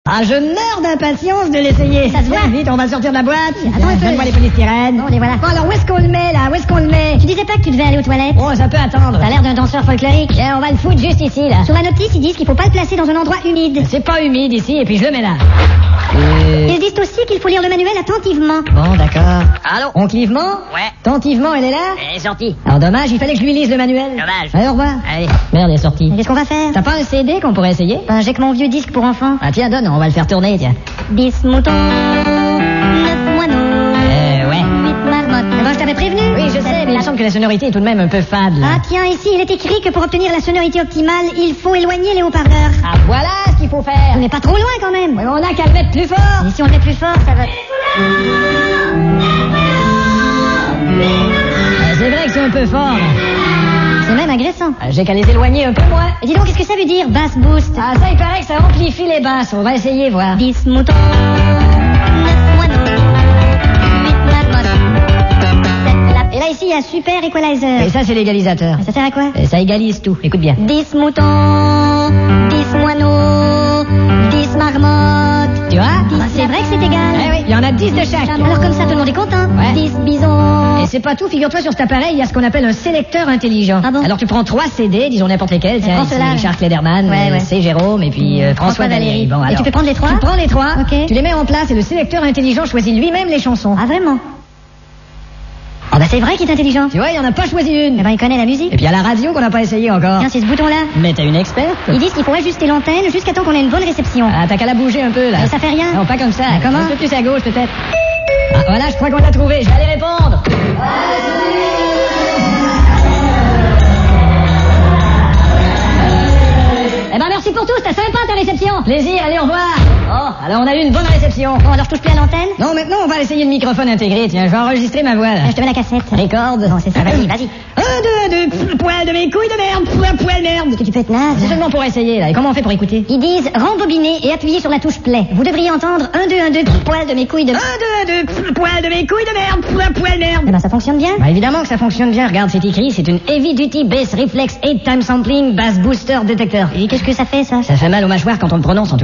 Ah, je meurs d'impatience de l'essayer. Ça se voit. Vite, on va sortir de la boîte. Attends un peu. Donne-moi les polystyrènes. Bon, les voilà. Bon, alors, où est-ce qu'on le met, là? Où est-ce qu'on le met? Tu disais pas que tu devais aller aux toilettes? Oh, ça peut attendre. T'as l'air d'un danseur folklorique. Tiens, on va le foutre juste ici, là. Sur la notice, ils disent qu'il faut pas le placer dans un endroit humide. C'est pas humide ici, et puis je le mets là. Ils disent aussi qu'il faut lire le manuel attentivement. Bon, d'accord. Allô? Onctivement? Ouais. Tentivement, elle est là? Elle est sortie. Alors, dommage, il fallait que je lui lise le manuel. Dommage. Allez, au revoir. Allez. Merde, elle est sortie. Mais qu'est-ce qu'on va faire? T'as pas un CD qu'on pourrait essayer? Ben, j'ai que mon vieux disque pour enfants. Ah, tiens, donne, on va le faire tourner, tiens. 10 moutons, 9 moineaux, Ouais. 8 marmottes. Eh ben, je t'avais prévenu. Oui, je sais, mais il me semble que la sonorité est tout de même un peu fade, là. Ah tiens, ici, il est écrit que pour obtenir la sonorité optimale, il faut éloigner les haut-parleurs. Ah, voilà ce qu'il faut faire. On n'est pas trop loin quand même. Ouais, on a qu'à le mettre plus fort. Et si on le met plus fort, ça va... C'est vrai que c'est un peu fort. C'est même agressant. J'ai qu'à les éloigner un peu moins. Et dis donc, qu'est-ce que ça veut dire, bass boost? Ah, ça, il paraît que ça amplifie les basses. On va essayer, voir. 10 moutons, 9 moineaux, 8 marmottes, 7 lapins. Et là, ici, il y a super equalizer. Et ça, c'est l'égalisateur. Ça sert à quoi? Et ça égalise tout. Écoute bien. 10 moutons, 10 moineaux, 10 marmottes. Tu vois? Ah, c'est vrai que c'est égal. Eh oui, il y en a 10 de chaque. Alors comme ça, tout le monde est content. Ouais. 10 bisons. Et c'est pas tout, figure-toi, sur cet appareil, il y a ce qu'on appelle un sélecteur intelligent. Ah bon? Alors tu prends 3 CD, disons n'importe lesquels, tiens, prends ici, ceux-là. Richard Klederman, Ouais. c'est Jérôme, et puis François Valéry. Bon, Et alors, tu peux prendre les 3? Tu prends les 3, Ok. tu les mets en place, et le sélecteur intelligent choisit lui-même les chansons. Ah vraiment? Ah bah c'est vrai qu'il est intelligent. Tu vois, il en a pas choisi une. Eh ben il connaît la musique. Et puis il y a la radio qu'on n'a pas essayé encore. Tiens, c'est ce bouton-là. Mais t'es une experte. Ils disent qu'il faut ajuster l'antenne jusqu'à temps qu'on ait une bonne réception. Ah, t'as qu'à la bouger un peu, là. Mais ça fait rien. Non, pas comme ça. Ah, comment? Un peu plus à gauche, peut-être. Ah, voilà, je crois qu'on l'a trouvé. Je vais aller répondre. Eh ben merci pour tout, c'était sympa ta réception. Plaisir, allez, au revoir. Oh, alors on a eu une bonne réception. Bon, alors je touche plus à l'antenne? Non, maintenant on va essayer le microphone intégré. Tiens, je vais enregistrer ma voix, là. Je te mets la cassette. Record. Bon, c'est ça, vas-y, vas-y. 1, 2, 2, poil de mes couilles de merde, poil merde. Est-ce que tu peux être naze? C'est seulement pour essayer, là. Et comment on fait pour écouter? Ils disent rembobiner et appuyer sur la touche play. Vous devriez entendre 1, 2, 1, 2, poil de mes couilles de... 1, 2, 2, poil de mes couilles de merde, poil merde. Eh ben ça fonctionne bien. Bah évidemment que ça fonctionne bien. Regarde, c'est écrit, c'est une Heavy Duty Bass Reflex 8 Time Sampling Bass Booster Detector. Et qu'est-ce que ça fait ça? Ça fait mal aux mâchoires quand on le prononce, en tout cas.